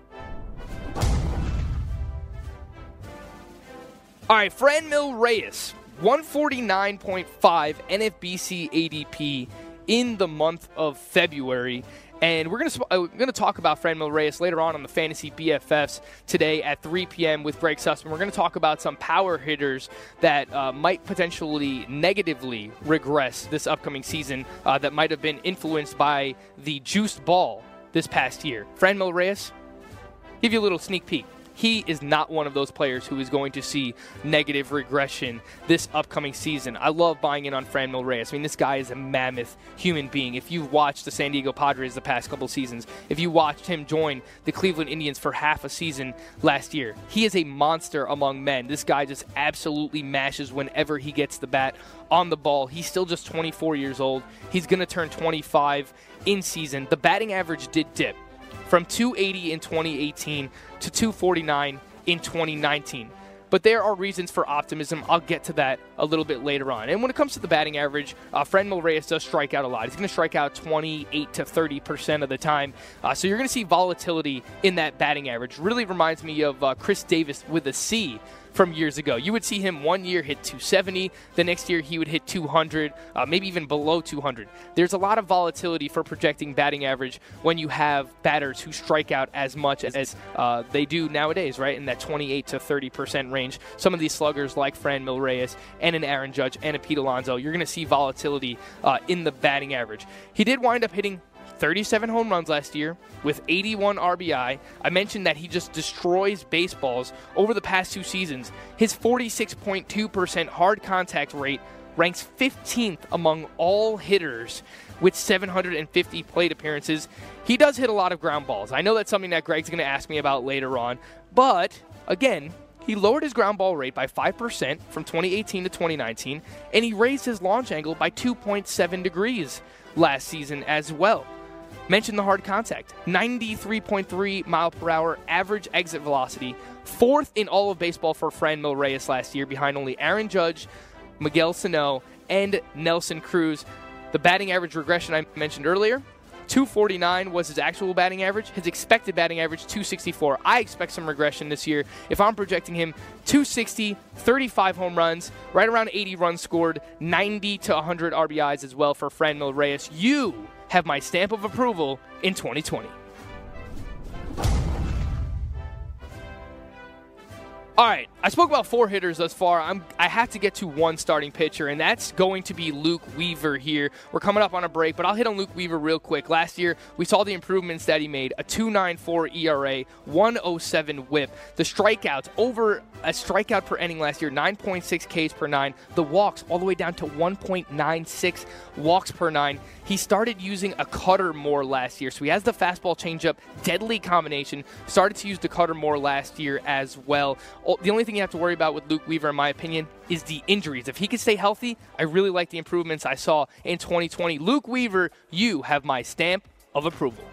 All right, Franmil Reyes, one forty-nine point five N F B C A D P in the month of February. And we're going to uh, going to talk about Franmil Reyes later on on the Fantasy B F Fs today at three p.m. with Greg Sussman. We're going to talk about some power hitters that uh, might potentially negatively regress this upcoming season uh, that might have been influenced by the juiced ball this past year. Franmil Reyes, give you a little sneak peek. He is not one of those players who is going to see negative regression this upcoming season. I love buying in on Franmil Reyes. I mean, this guy is a mammoth human being. If you've watched the San Diego Padres the past couple seasons, if you watched him join the Cleveland Indians for half a season last year, he is a monster among men. This guy just absolutely mashes whenever he gets the bat on the ball. He's still just twenty-four years old. He's going to turn twenty-five in season. The batting average did dip from two eighty in twenty eighteen to two forty-nine in twenty nineteen. But there are reasons for optimism. I'll get to that a little bit later on. And when it comes to the batting average, uh, Franmil Reyes does strike out a lot. He's going to strike out twenty-eight to thirty percent of the time. Uh, so you're going to see volatility in that batting average. Really reminds me of uh, Chris Davis with a C from years ago. You would see him one year hit two seventy, the next year he would hit two hundred, uh, maybe even below two hundred. There's a lot of volatility for projecting batting average when you have batters who strike out as much as uh, they do nowadays, right? In that twenty-eight to thirty percent range. Some of these sluggers like Franmil Reyes and an Aaron Judge and a Pete Alonso, you're going to see volatility uh, in the batting average. He did wind up hitting thirty-seven home runs last year with eighty-one R B I. I mentioned that he just destroys baseballs over the past two seasons. His forty-six point two percent hard contact rate ranks fifteenth among all hitters with seven hundred fifty plate appearances. He does hit a lot of ground balls. I know that's something that Greg's going to ask me about later on. But, again, he lowered his ground ball rate by five percent from twenty eighteen to twenty nineteen, and he raised his launch angle by two point seven degrees last season as well. Mention the hard contact. ninety-three point three mile per hour average exit velocity. Fourth in all of baseball for Franmil Reyes last year, behind only Aaron Judge, Miguel Sano, and Nelson Cruz. The batting average regression I mentioned earlier, two forty-nine was his actual batting average. His expected batting average, two sixty-four. I expect some regression this year. If I'm projecting him, two sixty, thirty-five home runs, right around eighty runs scored, ninety to one hundred R B Is as well for Franmil Reyes. You have my stamp of approval in twenty twenty. All right, I spoke about four hitters thus far. I'm, I have to get to one starting pitcher, and that's going to be Luke Weaver here. We're coming up on a break, but I'll hit on Luke Weaver real quick. Last year, we saw the improvements that he made. A two point nine four E R A, one oh seven whip. The strikeouts, over a strikeout per inning last year, nine point six Ks per nine. The walks, all the way down to one point nine six walks per nine. He started using a cutter more last year, so he has the fastball changeup, deadly combination. Started to use the cutter more last year as well. The only thing you have to worry about with Luke Weaver, in my opinion, is the injuries. If he can stay healthy, I really like the improvements I saw in twenty twenty. Luke Weaver, you have my stamp of approval.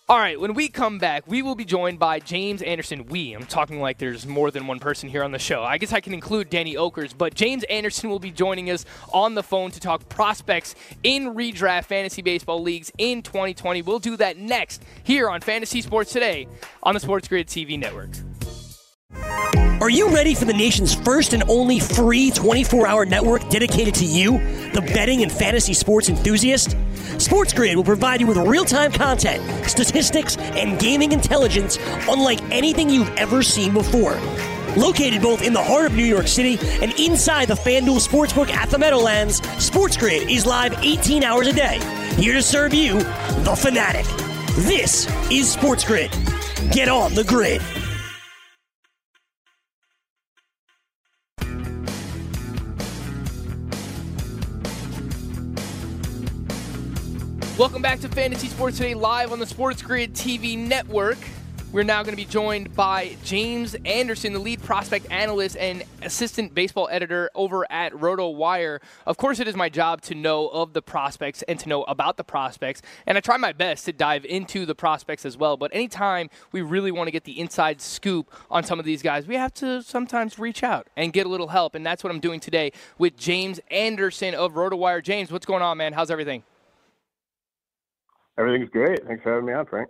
All right, when we come back, we will be joined by James Anderson. We, I'm talking like there's more than one person here on the show. I guess I can include Danny Okers, but James Anderson will be joining us on the phone to talk prospects in redraft fantasy baseball leagues in twenty twenty. We'll do that next here on Fantasy Sports Today on the Sports Grid T V network. Are you ready for the nation's first and only free twenty-four hour network dedicated to you, the betting and fantasy sports enthusiast? Sports Grid will provide you with real-time content, statistics, and gaming intelligence unlike anything you've ever seen before. Located both in the heart of New York City and inside the FanDuel Sportsbook at the Meadowlands, Sports Grid is live eighteen hours a day, here to serve you, the fanatic. This is Sports Grid. Get on the grid. Welcome back to Fantasy Sports Today, live on the Sports Grid T V network. We're now going to be joined by James Anderson, the lead prospect analyst and assistant baseball editor over at RotoWire. Of course, it is my job to know of the prospects and to know about the prospects, and I try my best to dive into the prospects as well. But anytime we really want to get the inside scoop on some of these guys, we have to sometimes reach out and get a little help, and that's what I'm doing today with James Anderson of RotoWire. James, what's going on, man? How's everything? Everything's great. Thanks for having me on, Frank.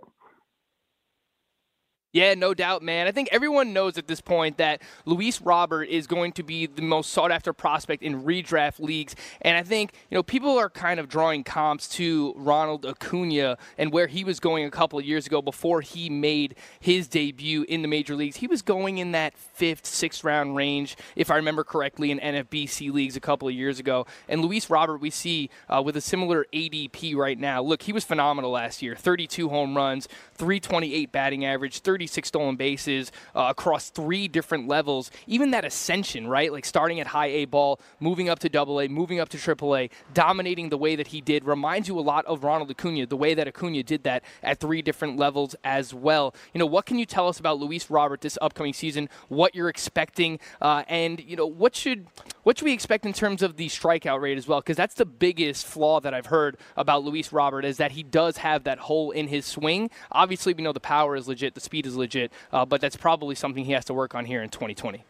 Yeah, no doubt, man. I think everyone knows at this point that Luis Robert is going to be the most sought-after prospect in redraft leagues. And I think, you know, people are kind of drawing comps to Ronald Acuna and where he was going a couple of years ago before he made his debut in the major leagues. He was going in that fifth, sixth round range, if I remember correctly, in N F B C leagues a couple of years ago. And Luis Robert, we see uh, with a similar A D P right now. Look, he was phenomenal last year. thirty-two home runs, three twenty-eight batting average, thirty-six stolen bases uh, across three different levels. Even that ascension, right? Like starting at high A ball, moving up to double A, moving up to triple A, dominating the way that he did reminds you a lot of Ronald Acuna, the way that Acuna did that at three different levels as well. You know, what can you tell us about Luis Robert this upcoming season, what you're expecting, uh, and, you know, what should what should we expect in terms of the strikeout rate as well? Because that's the biggest flaw that I've heard about Luis Robert is that he does have that hole in his swing. Obviously, we know the power is legit, the speed is legit, uh, but that's probably something he has to work on here in twenty twenty.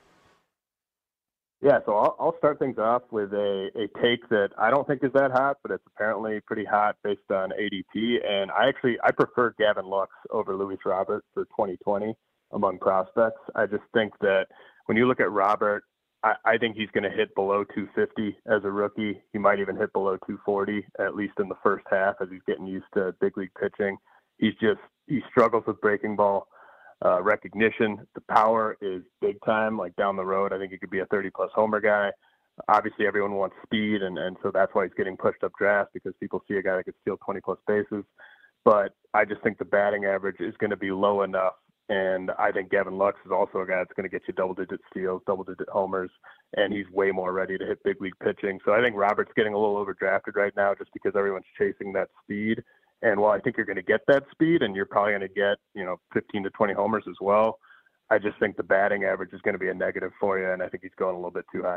Yeah, so I'll, I'll start things off with a, a take that I don't think is that hot, but it's apparently pretty hot based on A D P. And I actually I prefer Gavin Lux over Luis Robert for twenty twenty among prospects. I just think that when you look at Robert, I, I think he's going to hit below two fifty as a rookie. He might even hit below two forty, at least in the first half as he's getting used to big league pitching. He's just he struggles with breaking ball uh, recognition. The power is big time, like down the road. I think he could be a thirty-plus homer guy. Obviously, everyone wants speed, and, and so that's why he's getting pushed up draft because people see a guy that could steal twenty-plus bases. But I just think the batting average is going to be low enough, and I think Gavin Lux is also a guy that's going to get you double-digit steals, double-digit homers, and he's way more ready to hit big league pitching. So I think Robert's getting a little overdrafted right now just because everyone's chasing that speed. And while I think you're going to get that speed and you're probably going to get, you know, fifteen to twenty homers as well, I just think the batting average is going to be a negative for you, and I think he's going a little bit too high.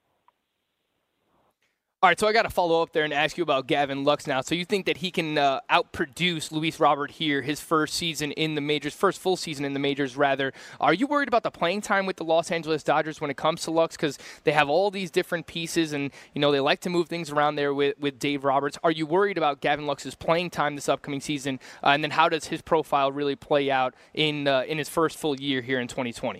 All right, so I got to follow up there and ask you about Gavin Lux now. So you think that he can uh, outproduce Luis Robert here, his first season in the majors, first full season in the majors, rather. Are you worried about the playing time with the Los Angeles Dodgers when it comes to Lux? Because they have all these different pieces, and, you know, they like to move things around there with, with Dave Roberts. Are you worried about Gavin Lux's playing time this upcoming season? Uh, and then how does his profile really play out in uh, in his first full year here in twenty twenty?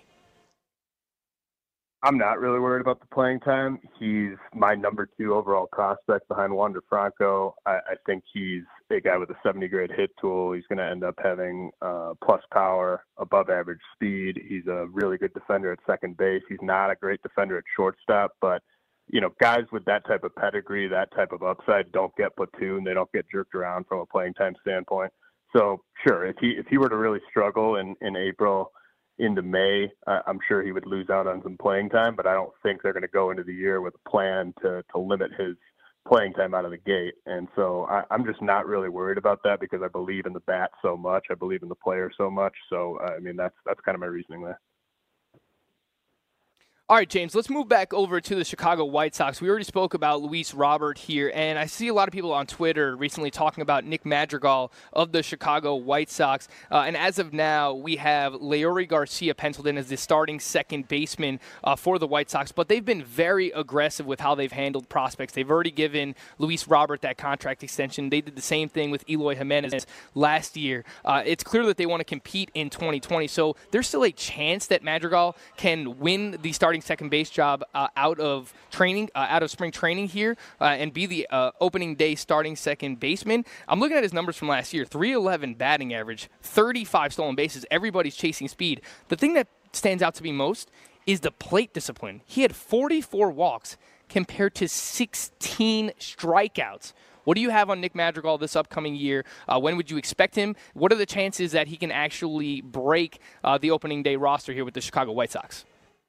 I'm not really worried about the playing time. He's my number two overall prospect behind Wander Franco. I, I think he's a guy with a seventy grade hit tool. He's going to end up having uh, plus power, above average speed. He's a really good defender at second base. He's not a great defender at shortstop, but you know, guys with that type of pedigree, that type of upside don't get platooned. They don't get jerked around from a playing time standpoint. So sure, if he, if he were to really struggle in, in April, into May, uh, I'm sure he would lose out on some playing time, but I don't think they're going to go into the year with a plan to, to limit his playing time out of the gate. And so I, I'm just not really worried about that because I believe in the bat so much. I believe in the player so much. So, uh, I mean, that's, that's kind of my reasoning there. All right, James, let's move back over to the Chicago White Sox. We already spoke about Luis Robert here, and I see a lot of people on Twitter recently talking about Nick Madrigal of the Chicago White Sox. Uh, and as of now, we have Leury Garcia penciled in as the starting second baseman uh, for the White Sox, but they've been very aggressive with how they've handled prospects. They've already given Luis Robert that contract extension. They did the same thing with Eloy Jimenez last year. Uh, it's clear that they want to compete in twenty twenty, so there's still a chance that Madrigal can win the starting second base job uh, out of training, uh, out of spring training here, uh, and be the uh, opening day starting second baseman. I'm looking at his numbers from last year: three eleven batting average, thirty-five stolen bases. Everybody's chasing speed. The thing that stands out to me most is the plate discipline. He had forty-four walks compared to sixteen strikeouts. What do you have on Nick Madrigal this upcoming year? Uh, when would you expect him? What are the chances that he can actually break uh, the opening day roster here with the Chicago White Sox?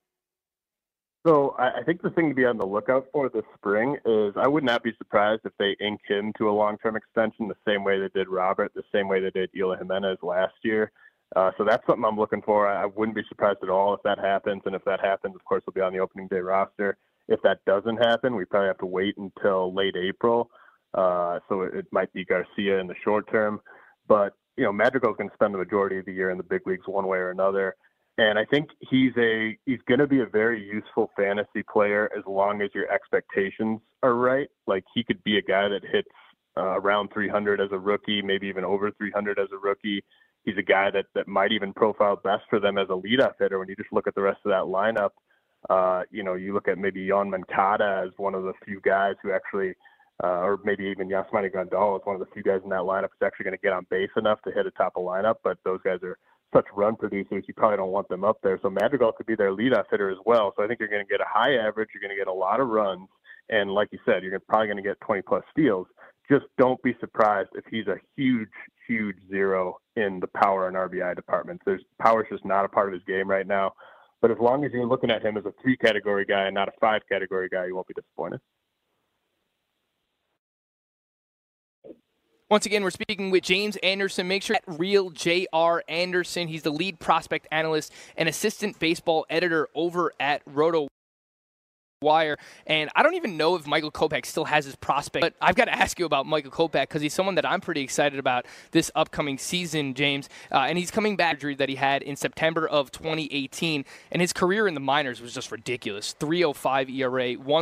So I think the thing to be on the lookout for this spring is I would not be surprised if they ink him to a long-term extension the same way they did Robert, the same way they did Eloy Jimenez last year. Uh, so that's something I'm looking for. I wouldn't be surprised at all if that happens. And if that happens, of course, he'll be on the opening day roster. If that doesn't happen, we probably have to wait until late April. Uh, so it, it might be Garcia in the short term. But, you know, Madrigal's going to spend the majority of the year in the big leagues one way or another. And I think he's a he's going to be a very useful fantasy player as long as your expectations are right. Like, he could be a guy that hits uh, around three hundred as a rookie, maybe even over three hundred as a rookie. He's a guy that, that might even profile best for them as a leadoff hitter when you just look at the rest of that lineup. Uh, you know, you look at maybe Yoan Moncada as one of the few guys who actually, uh, or maybe even Yasmani Grandal is one of the few guys in that lineup who's actually going to get on base enough to hit a top of lineup, but those guys are such run producers, you probably don't want them up there. So Madrigal could be their leadoff hitter as well. So I think you're going to get a high average. You're going to get a lot of runs. And like you said, you're probably going to get twenty plus steals. Just don't be surprised if he's a huge, huge zero in the power and R B I departments. There's power is just not a part of his game right now. But as long as you're looking at him as a three category guy and not a five category guy, you won't be disappointed. Once again, we're speaking with James Anderson. Make sure at Real J R Anderson. He's the lead prospect analyst and assistant baseball editor over at RotoWire. And I don't even know if Michael Kopech still has his prospect, but I've got to ask you about Michael Kopech because he's someone that I'm pretty excited about this upcoming season, James. Uh, and he's coming back from injury that he had in September of twenty eighteen. And his career in the minors was just ridiculous. three oh five E R A, one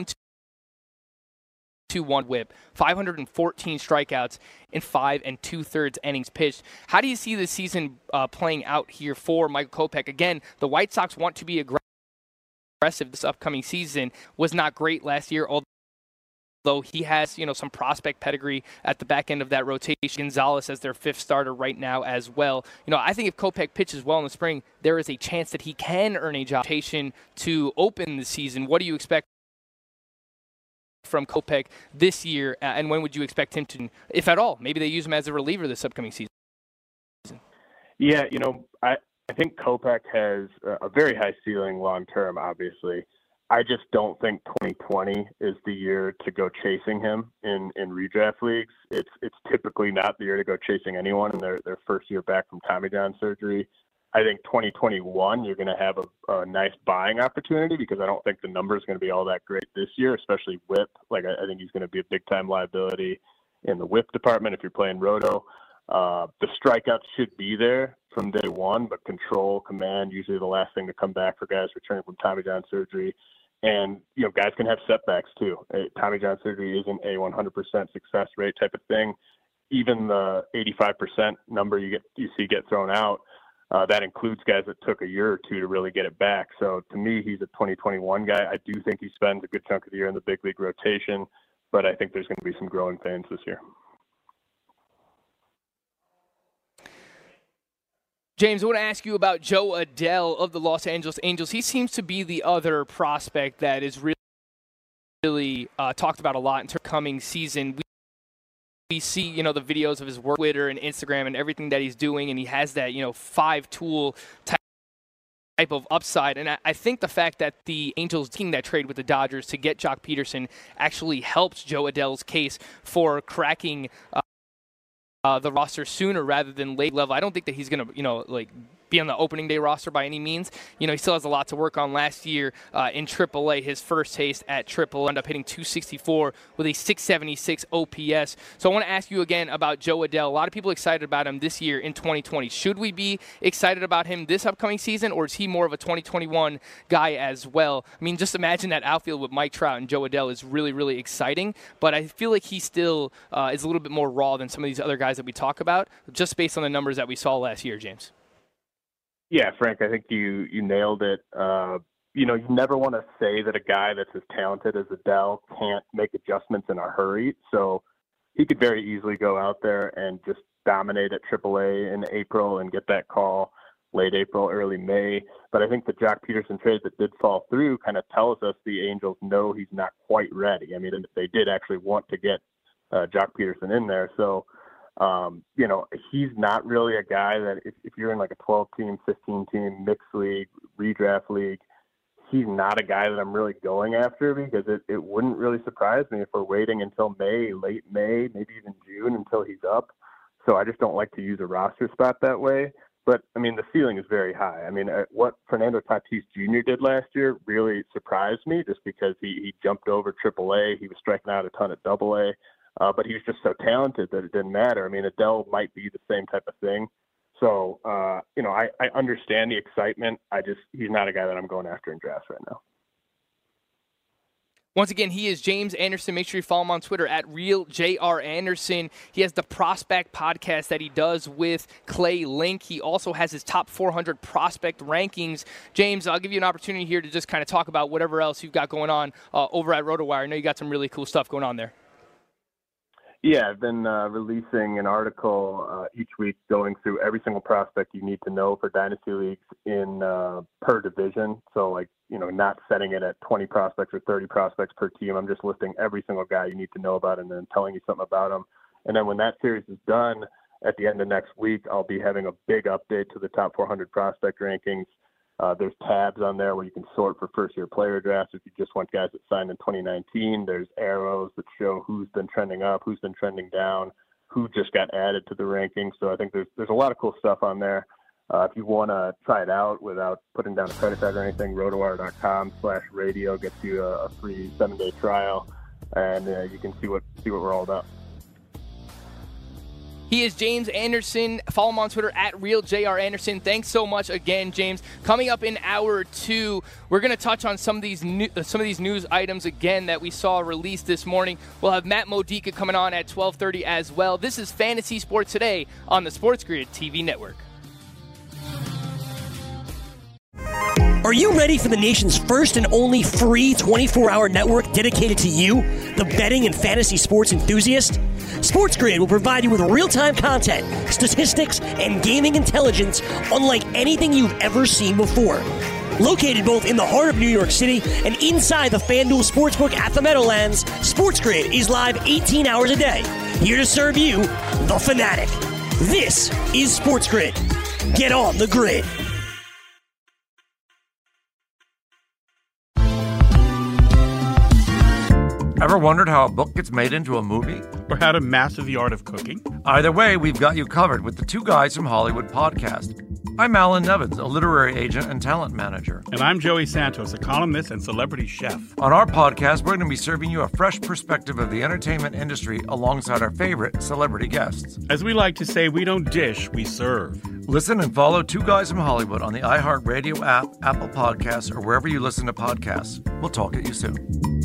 two one whip, five hundred fourteen strikeouts in five and two-thirds innings pitched. How do you see the season uh, playing out here for Michael Kopech? Again, the White Sox want to be aggressive this upcoming season. Was not great last year, although he has, you know, some prospect pedigree at the back end of that rotation. Gonzalez as their fifth starter right now as well. You know, I think if Kopech pitches well in the spring, there is a chance that he can earn a job to open the season. What do you expect from Kopech this year, and when would you expect him to, if at all, maybe they use him as a reliever this upcoming season? Yeah, you know, I, I think Kopech has a very high ceiling long term, obviously. I just don't think twenty twenty is the year to go chasing him in, in redraft leagues. It's it's typically not the year to go chasing anyone in their, their first year back from Tommy John surgery. I think twenty twenty-one, you're going to have a, a nice buying opportunity because I don't think the number is going to be all that great this year, especially whip. Like, I, I think he's going to be a big-time liability in the whip department if you're playing roto. Uh, the strikeouts should be there from day one, but control, command, usually the last thing to come back for guys returning from Tommy John surgery. And, you know, guys can have setbacks too. Tommy John surgery isn't a one hundred percent success rate type of thing. Even the eighty-five percent number you get you see get thrown out, Uh, that includes guys that took a year or two to really get it back. So to me, he's a twenty twenty-one guy. I do think he spends a good chunk of the year in the big league rotation, but I think there's going to be some growing pains this year. James, I want to ask you about Joe Adell of the Los Angeles Angels. He seems to be the other prospect that is really, really uh, talked about a lot in terms of coming season. We We see, you know, the videos of his work, Twitter and Instagram and everything that he's doing, and he has that, you know, five-tool type type of upside. And I, I think the fact that the Angels taking that trade with the Dodgers to get Jock Peterson actually helps Joe Adell's case for cracking uh, uh, the roster sooner rather than late level. I don't think that he's going to, you know, like be on the opening day roster by any means. You know, he still has a lot to work on. Last year uh, in triple A, his first taste at triple A, ended up hitting two sixty-four with a six seventy-six O P S. So I want to ask you again about Jo Adell. A lot of people excited about him this year in twenty twenty. Should we be excited about him this upcoming season, or is he more of a twenty twenty-one guy as well? I mean, just imagine that outfield with Mike Trout and Jo Adell is really, really exciting, but I feel like he still uh, is a little bit more raw than some of these other guys that we talk about, just based on the numbers that we saw last year, James. Yeah, Frank, I think you, you nailed it. Uh, you know, you never want to say that a guy that's as talented as Adell can't make adjustments in a hurry. So he could very easily go out there and just dominate at triple A in April and get that call late April, early May. But I think the Joc Pederson trade that did fall through kind of tells us the Angels know he's not quite ready. I mean, they did actually want to get uh, Joc Pederson in there. So, Um, you know, he's not really a guy that if, if you're in like a twelve team, fifteen team mixed league, redraft league, he's not a guy that I'm really going after, because it, it wouldn't really surprise me if we're waiting until May, late May, maybe even June until he's up. So I just don't like to use a roster spot that way. But, I mean, the ceiling is very high. I mean, what Fernando Tatis Junior did last year really surprised me, just because he, he jumped over triple A. He was striking out a ton at double A. Uh, but he was just so talented that it didn't matter. I mean, Adell might be the same type of thing. So, uh, you know, I, I understand the excitement. I just, he's not a guy that I'm going after in drafts right now. Once again, he is James Anderson. Make sure you follow him on Twitter at Real J R Anderson. He has the Prospect podcast that he does with Clay Link. He also has his top four hundred prospect rankings. James, I'll give you an opportunity here to just kind of talk about whatever else you've got going on uh, over at RotoWire. I know you got some really cool stuff going on there. Yeah, I've been uh, releasing an article uh, each week going through every single prospect you need to know for Dynasty Leagues in uh, per division. So, like, you know, not setting it at twenty prospects or thirty prospects per team. I'm just listing every single guy you need to know about and then telling you something about him. And then when that series is done, at the end of next week, I'll be having a big update to the top four hundred prospect rankings. Uh, there's tabs on there where you can sort for first-year player drafts. If you just want guys that signed in twenty nineteen, there's arrows that show who's been trending up, who's been trending down, who just got added to the rankings. So I think there's there's a lot of cool stuff on there. Uh, if you want to try it out without putting down a credit card or anything, rotowire.com slash radio gets you a, a free seven-day trial, and uh, you can see what see what we're all about. He is James Anderson. Follow him on Twitter at Real J R Anderson. Thanks so much again, James. Coming up in hour two, we're going to touch on some of these new, some of these news items again that we saw released this morning. We'll have Matt Modica coming on at twelve thirty as well. This is Fantasy Sports Today on the Sports Grid T V network. Are you ready for the nation's first and only free twenty-four hour network dedicated to you, the betting and fantasy sports enthusiast? Sports Grid will provide you with real-time content, statistics, and gaming intelligence unlike anything you've ever seen before. Located both in the heart of New York City and inside the FanDuel Sportsbook at the Meadowlands, Sports Grid is live eighteen hours a day, here to serve you, the fanatic. This is Sports Grid. Get on the grid. Ever wondered how a book gets made into a movie? Or how to master the art of cooking? Either way, we've got you covered with the Two Guys from Hollywood podcast. I'm Alan Nevins, a literary agent and talent manager. And I'm Joey Santos, a columnist and celebrity chef. On our podcast, we're going to be serving you a fresh perspective of the entertainment industry alongside our favorite celebrity guests. As we like to say, we don't dish, we serve. Listen and follow Two Guys from Hollywood on the iHeartRadio app, Apple Podcasts, or wherever you listen to podcasts. We'll talk at you soon.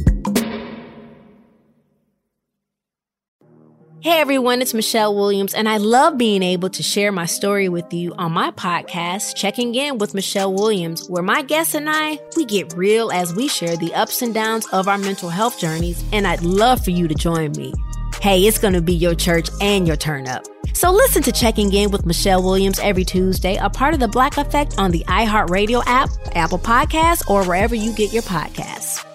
Hey everyone, it's Michelle Williams, and I love being able to share my story with you on my podcast, Checking In with Michelle Williams, where my guests and I, we get real as we share the ups and downs of our mental health journeys, and I'd love for you to join me. Hey, it's going to be your church and your turn up. So listen to Checking In with Michelle Williams every Tuesday, a part of the Black Effect on the iHeartRadio app, Apple Podcasts, or wherever you get your podcasts.